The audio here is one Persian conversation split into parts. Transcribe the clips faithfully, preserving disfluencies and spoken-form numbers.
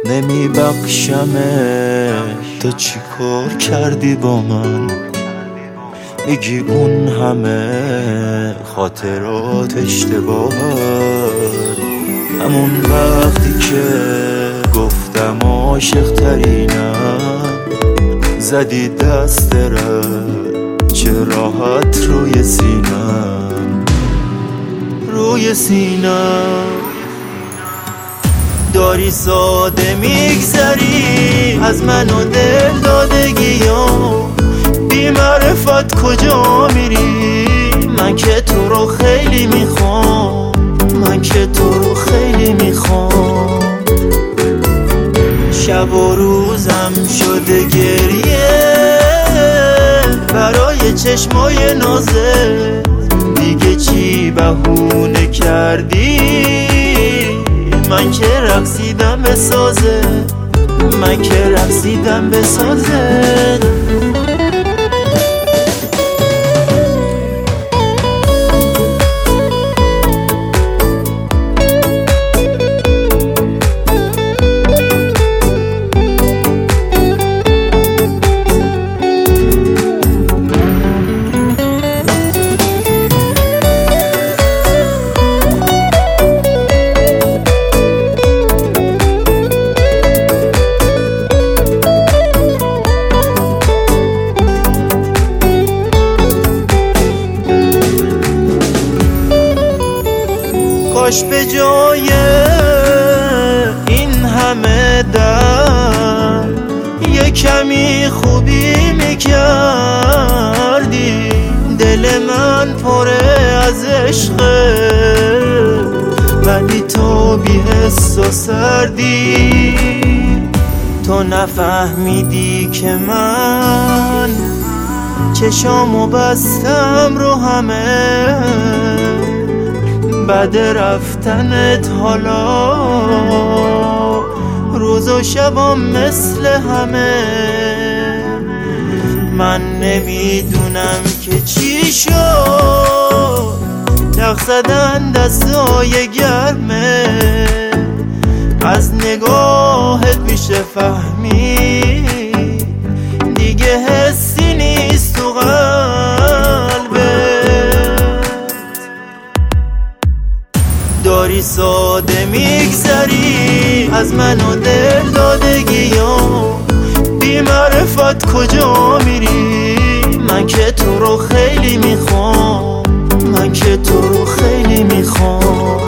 نمی بخشمه. تو چی کار کردی با من؟ میگی اون همه خاطرات اشتباهه. همون وقتی که گفتم عاشق ترینم، زدی دست رد چه راحت روی سینم، روی سینم. داری ساده میگذری از من و دل دادگیام، بی معرفت کجا میری؟ من که تو رو خیلی میخوام، من که تو رو خیلی میخوام. شب و روزم شده گریه برای چشمای نازه. دیگه چی بهونه کردی؟ من که رقصیدم به سازه، من که رقصیدم به سازه. کاش به جای این همه درد یه کمی خوبی میکردی. دل من پره از عشقه ولی تو بی حس و سردی. تو نفهمیدی که من چشامو بستم رو همه، بعد رفتنت حالا روز و شبام مثل همه. من نمیدونم که چی شد، دق زدن دستای گرمه. از نگاهت میشه فهمید دیگه حسی نیست تو قلبت. داری ساده میگذری از من و دل دادگیام، بی معرفت کجا میری؟ من که تو رو خیلی میخوام، من که تو رو خیلی میخوام.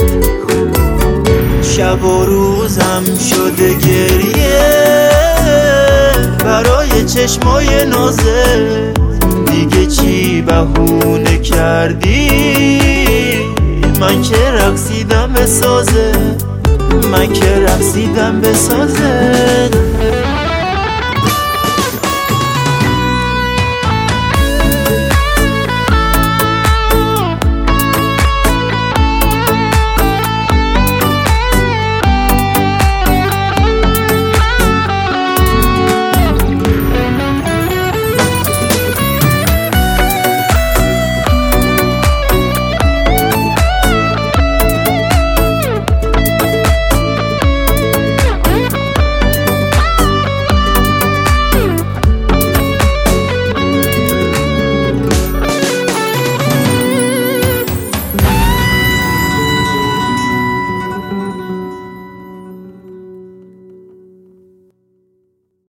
شب و روزم شده گریه برای چشمای نازه. دیگه چی بهونه کردی؟ من که رقصیدم به سازه، من که رقصیدم به سازه.